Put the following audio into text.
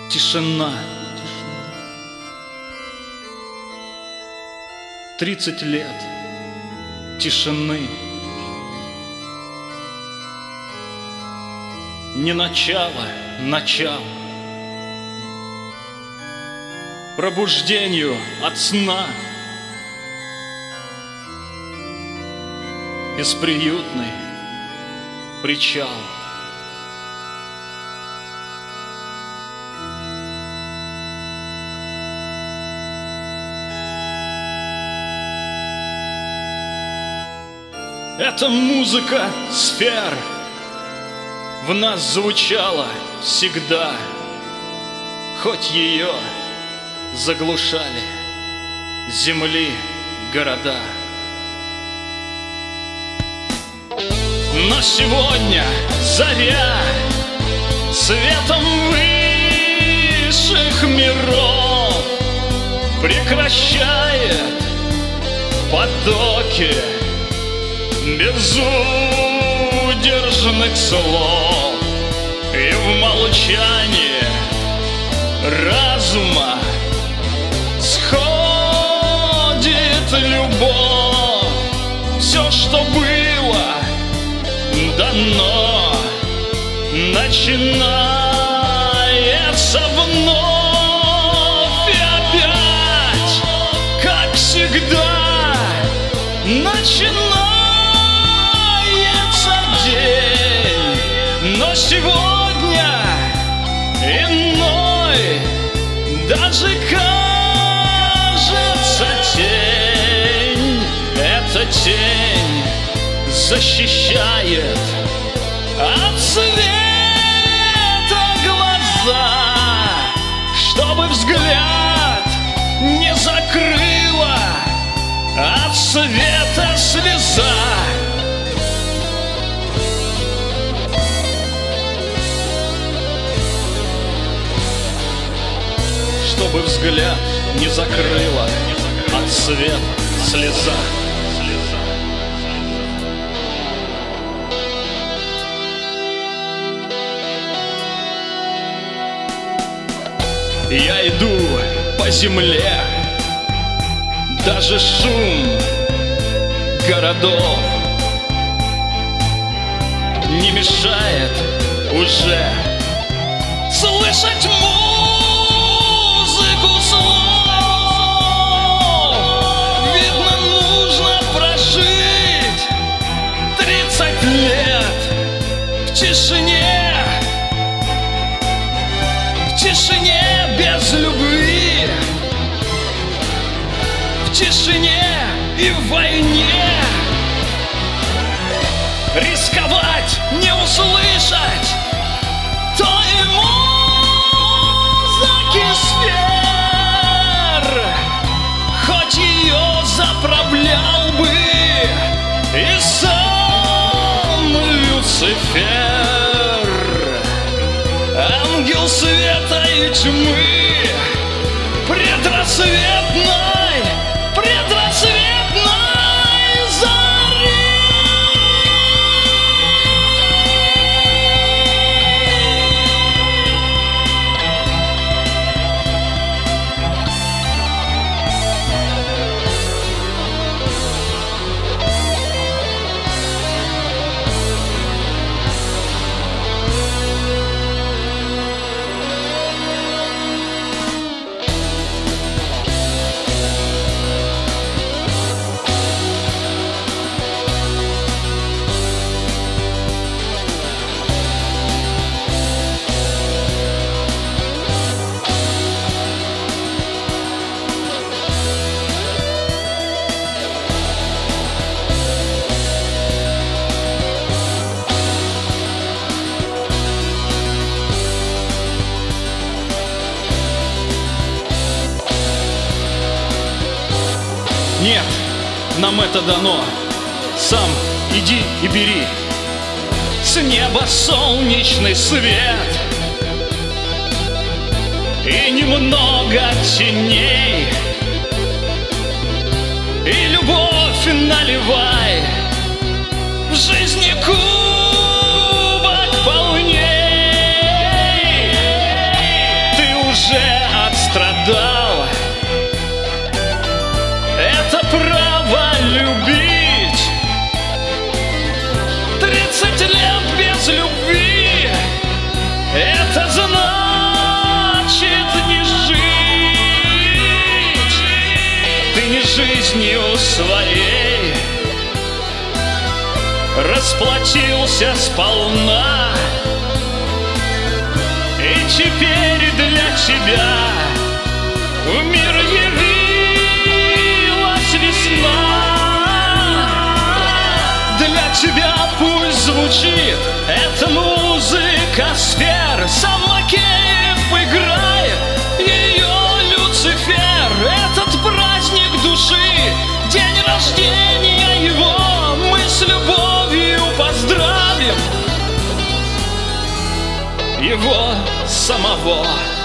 Тишина. 30 лет тишины. Не начало, начало. Пробуждению от сна. Бесприютный причал. Эта музыка сфер в нас звучала всегда, хоть ее заглушали земли города. Но сегодня заря светом высших миров прекращает потоки безудержных слов, и в молчании разума сходит любовь. Все, что было дано, начинается вновь и опять, как всегда, начинается день. Но сегодня иной, даже кажется тень. Эта тень защищает от света глаза, чтобы взгляд не закрыла от света слеза. Чтобы взгляд не закрыла от света слеза. Я иду по земле, даже шум городов не мешает уже слышать музыку слов. Видно, нужно прожить 30 лет в тишине, без любви, в тишине и в войне. Рисковать, не услышать той музыки сфер, хоть ее заправлял бы и сам Люцифер. Ангел света и тьмы предрассветной зари. Нет, нам это дано. Сам иди и бери. С неба солнечный свет и немного теней, и любовь наливай в жизни кубок полней. Ты своей расплатился сполна, и теперь для тебя в мир явилась весна. Для тебя пусть звучит эта музыка сфер, сам Макеев играет ее Люцифер. Этот праздник души, день рождения его, мы с любовью поздравим его самого.